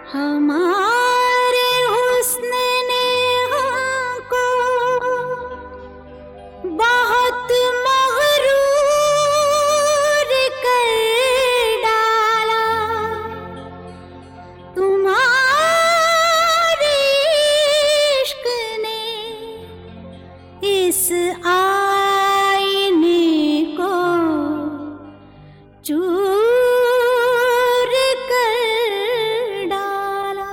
हमारे हुस्न ने हमको बहुत मगरूर कर डाला। तुम्हारे इश्क ने इस आईने को चूर कर डाला।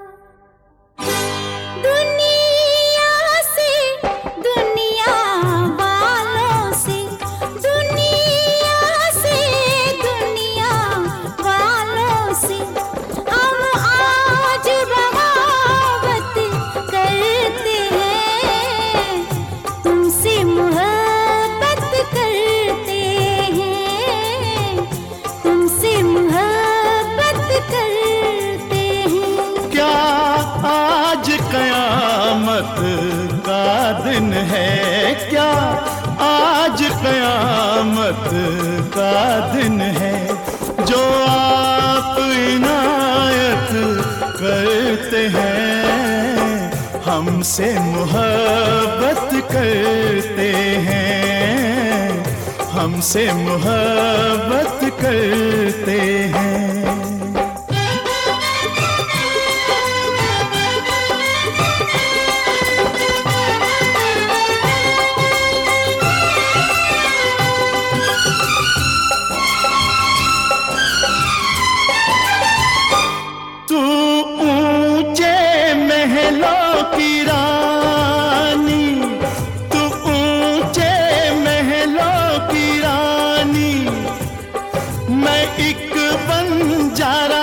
दुनिया से, दुनिया वालों से, दुनिया से, दुनिया वालों से हम आज बगावत करते हैं। तुमसे मोहब्बत करते हैं, तुमसे मोहब्बत करते हैं। क्या आज कयामत का दिन है? क्या आज कयामत का दिन है? जो आप इनायत करते हैं, हमसे मोहब्बत करते हैं, हमसे मोहब्बत करते हैं। तू ऊंचे महलों की रानी, तू ऊंचे महलों की रानी, मैं एक बंजारा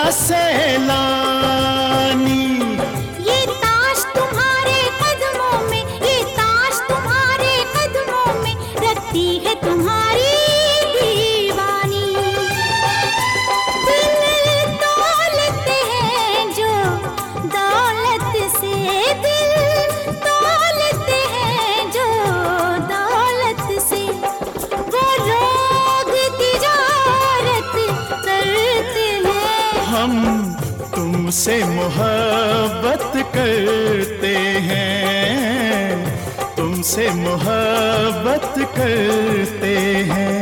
सैलानी। ये ताश तुम्हारे कदमों में, ये ताश तुम्हारे कदमों में रखती है तुम्हारी दीवानी। दिल दौलत है जो दौलत से, दिल दौलत है जो दौलत से, वो लोग तिजारत करते हैं। हम तुमसे मोहब्बत करते हैं, तुमसे मोहब्बत करते हैं।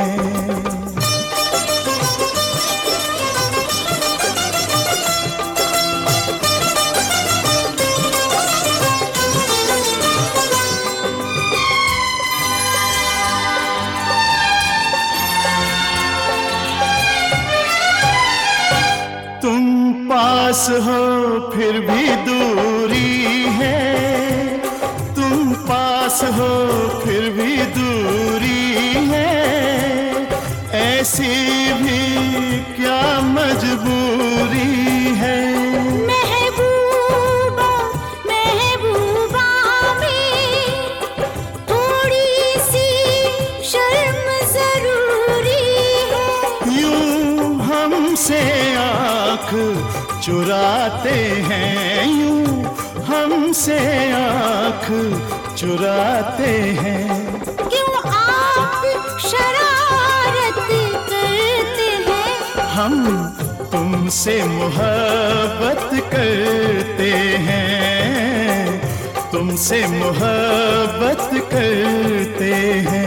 तुम पास हो फिर भी दूरी है, तुम पास हो फिर भी दूरी है। ऐसी भी क्या मजबूरी है? महबूबा, महबूबा में थोड़ी सी शर्म जरूरी है। यूं हमसे आँख चुराते हैं, यूं हमसे आँख चुराते हैं। क्यों आप शरारत करते हैं? हम तुमसे मोहब्बत करते हैं, तुमसे मोहब्बत करते हैं।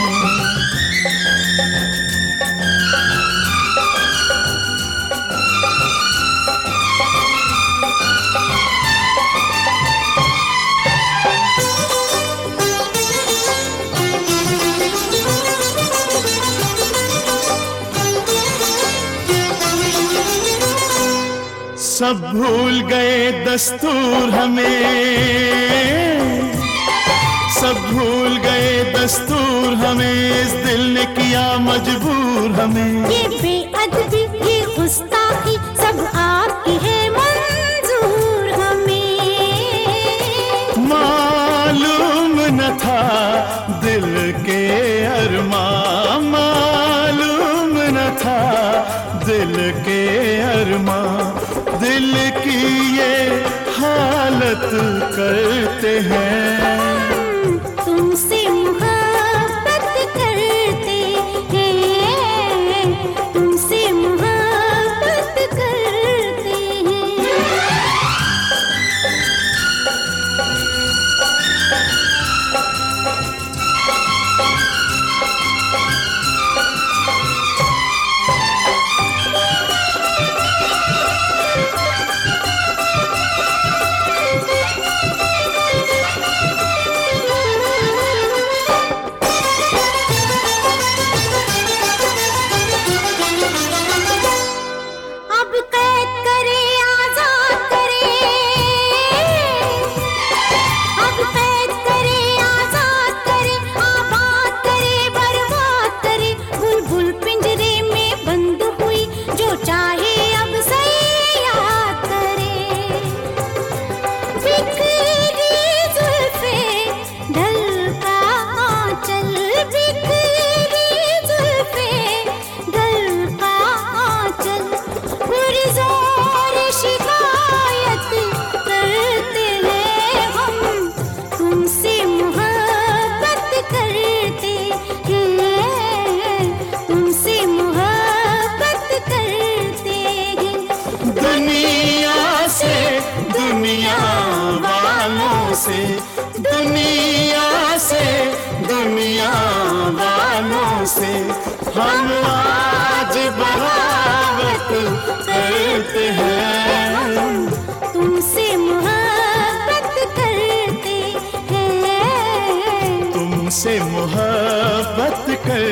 सब भूल गए दस्तूर हमें, सब भूल गए दस्तूर हमें, इस दिल ने किया मजबूर हमें। ये बेअदबी, ये गुस्ताखी सब आपकी है मंजूर हमें। मालूम न था दिल के अरमां, मालूम न था दिल के अरमां। दिल की ये हालत करते हैं, तुमसे मोहब्बत करते हैं, तुमसे मोहब्बत करते हैं। चाहे अब सयाहत करे। बिखरी जुल्फे ढलका आंचल, बिखरी जुल्फे ढलका आंचल, पुरज़ोर शिकायत करते हैं हम, तुमसे मोहब्बत करते हैं, तुमसे मोहब्बत करते हैं। दुनिया से, दुनिया वालों से, दुनिया से, दुनिया वालों से हम आज बगावत करते हैं, तुमसे मोहब्बत करते हैं, तुमसे मोहब्बत करते